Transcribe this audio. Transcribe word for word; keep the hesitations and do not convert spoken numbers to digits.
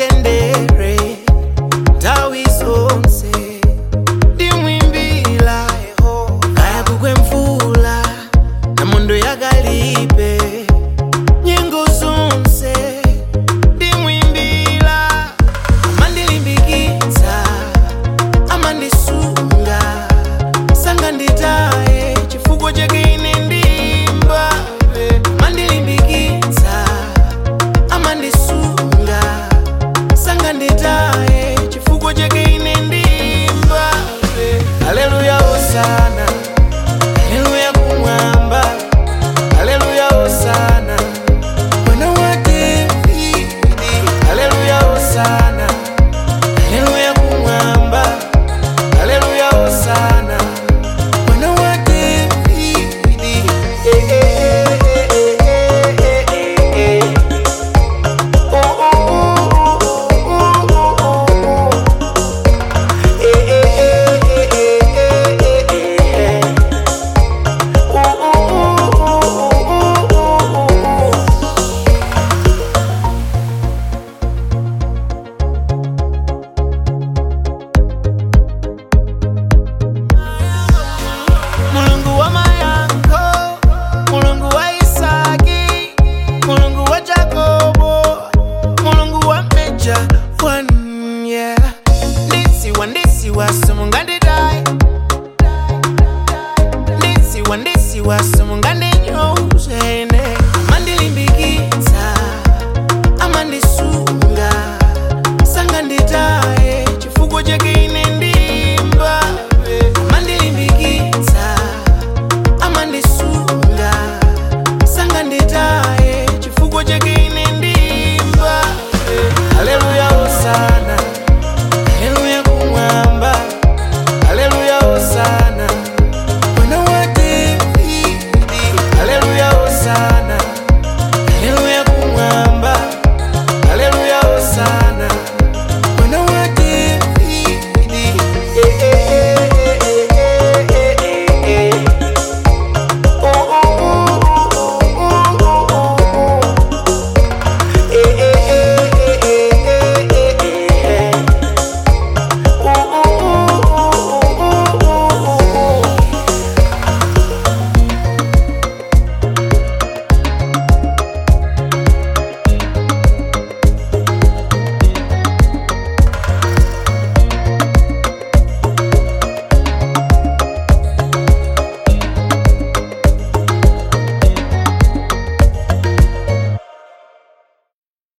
mtendere tawi zonse dimwimbila kaya kugwe mvula na mondo yakalibe nyengo zonse dimwimbila amandilimbikitsa amandisunga sanga nditaye chifukwa chake ine ndimba amandilimbikitsa amandisunga sanga nditaye chifukwa chake ine ndimba haleluya hosana haleluya kumwamba haleluya hosana mwana wa Davidi haleluya hosana haleluya kumwamba haleluya hosana mwana wa Davidi eh eh eh eh eh eh eh oh oh oh oh oh oh eh eh eh eh eh eh eh oh oh oh oh oh. Mulungu wa Mayanko, Mulungu wa Isaki, Mulungu wa Jacobo, Mulungu wa Meja one, yeah. Ndisi wa ndisi wa sumungandi dai, ndisi wa ndisi wa sumungandi nyose.